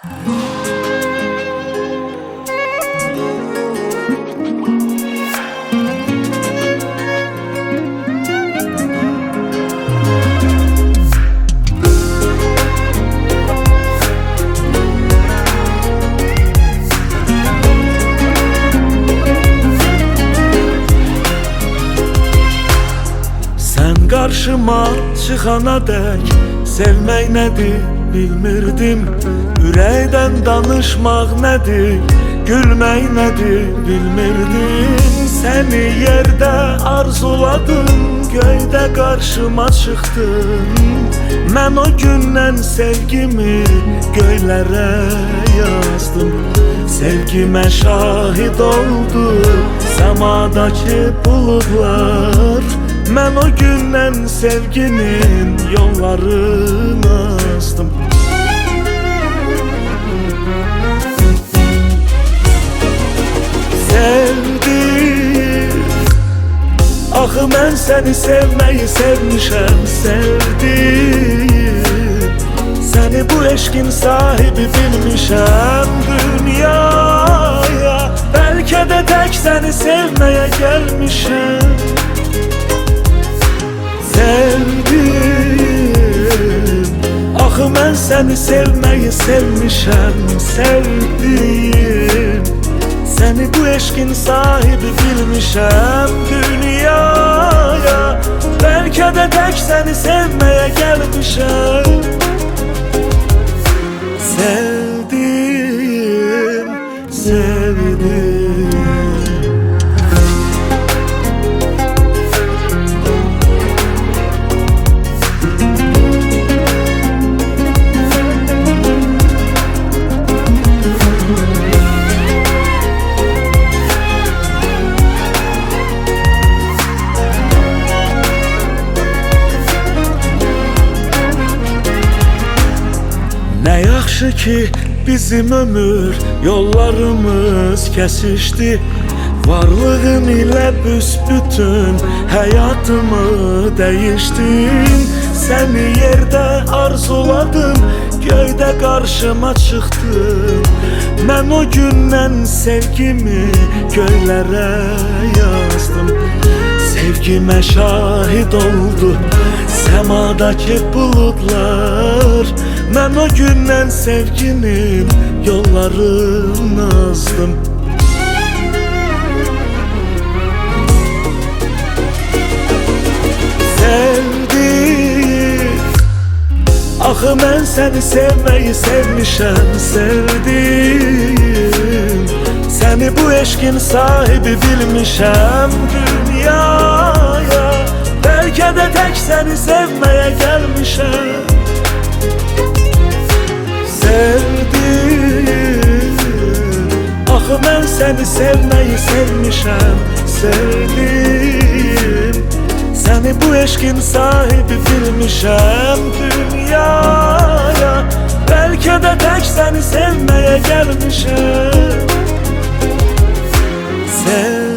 Qarşıma çıxana dək sevmək nədir bilmirdim. Ürəkdən danışmaq nədir, gülmək nədir bilmirdim. Səni yerdə arzuladım, göydə qarşıma çıxdın. Mən o gündən sevgimi göylərə yazdım. Sevgimə şahid oldu səmadakı buludlar. Mən o gündən sevginin yollarını azdım. Sevdim, axı mən səni sevməyi sevmişəm. Sevdim, səni bu eşqin sahibi bilmişəm. Dünyaya bəlkə də tək səni sevməyə gəlmişəm. Sevdim, axı mən səni sevməyi sevmişəm. Sevdim, səni bu eşqin sahibi bilmişəm. Dünyaya bəlkə də tək səni sevməyə gəlmişəm. Sevdim, sevdim. Nə yaxşı ki bizim ömür yollarımız kəsişdi. Varlığın ilə büsbütün həyatımı dəyişdin. Səni yerdə arzuladım, göydə qarşıma çıxdın. Mən o gündən sevgimi göylərə yazdım. Sevgimə şahid oldu səmadakı buludlar. Mən o gündən sevginin yollarını azdım. Sevdim, axı mən səni sevməyi sevmişəm. Sevdim, səni bu eşqin sahibi bilmişəm. Dünyaya bəlkə də tək səni sevməyə gəlmişəm. Sevdim, axı mən səni sevməyi sevmişəm. Sevdim, səni bu eşqin sahibi bilmişəm. Dünyaya bəlkə də tək səni sevməyə gəlmişəm.